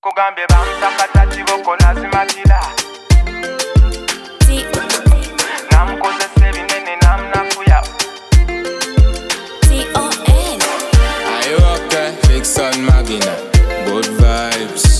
Kugambye bamusakata kiboko nazimatira namukozesa ebinene namunafuya. Are you okay? Big Son Magina, good vibes.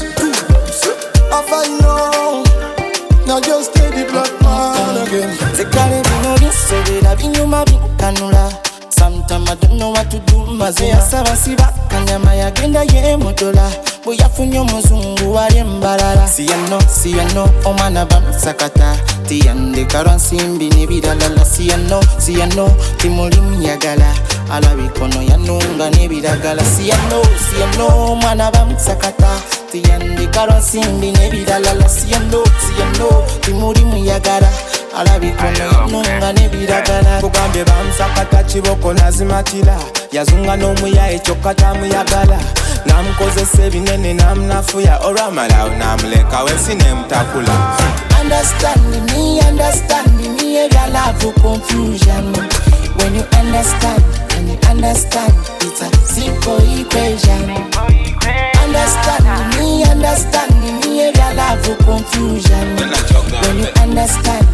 I find no, now just stay the black man again. Zekale bino bisobera binyuma bikanula. Sometimes I don't know what to do. Mazeya sabasiba kanyama yagenda yemotola. Buyafunyo muzungu wali mbalala. Siyano omwana bamusakata. Tiyande karansimbi nebidalala. Siyano timuli myagala. Alabikono yanunga nebidagala. Siyano omwana bamusakata. Tiyande karansimbi nebidalala. Siyano timuli myagala. Alabikono yanunga nebidagala. Kugambye bamusakata kiboko nazimatira yazunga n'omuyayi kyokka tamuyagala namukozesa ebinene namunafuya olwamalawo namuleka wensi nemutakula. Understand me, every love confusion. When you understand, it's a simple equation. Understand me, every love confusion. When you understand,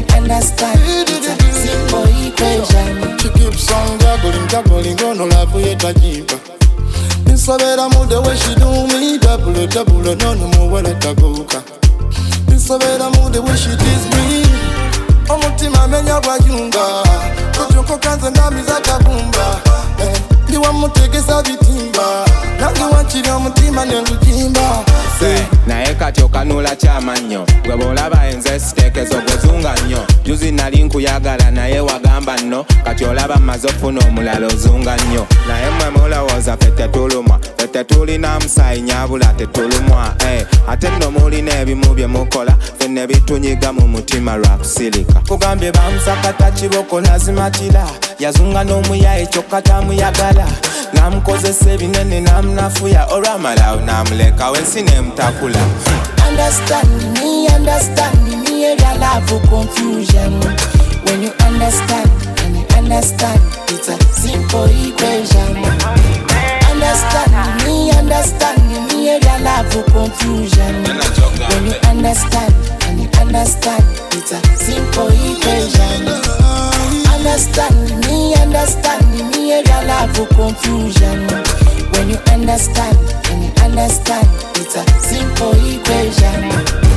it's a simple equation. She keeps on juggling, gonna love you tajiba. Nisabera mu the way she do me, double, no more wala tagoka. Nisabera mu the way she tease me, omutima menya gwajunga. Kutoko kanza ndami za kabumba, ndiwa mutegesa bitimba. Nange wanchiri omutima nengujimba. Naye kati okanula kyamannyo gwe bw'olaba enze siteekezo gwezunga nnyo. Juzi nali nkuyagala naye wagamba nno, kati olaba mmaze okufuna omulala ozunga nnyo. Naye mmwe mulowooza ffe tetulumwa, ffe tetulina musaayi nyabula tetulumwa. Ate nno mulina ebimu bye mukola ffe ne bitunyiga mu mutima lwa kusirika. Kugambye bamusakata kiboko nazimatira yazunga n'omuyayi kyokka tamuyagala namukozesa ebinene namunafuya olwamalawo namuleka wensi nemutakula. Understand me, every love confusion. When you understand, it's a simple equation. Understand me, every love confusion. When you understand, it's a simple equation. Understand me, every love confusion. When you understand, it's a simple equation.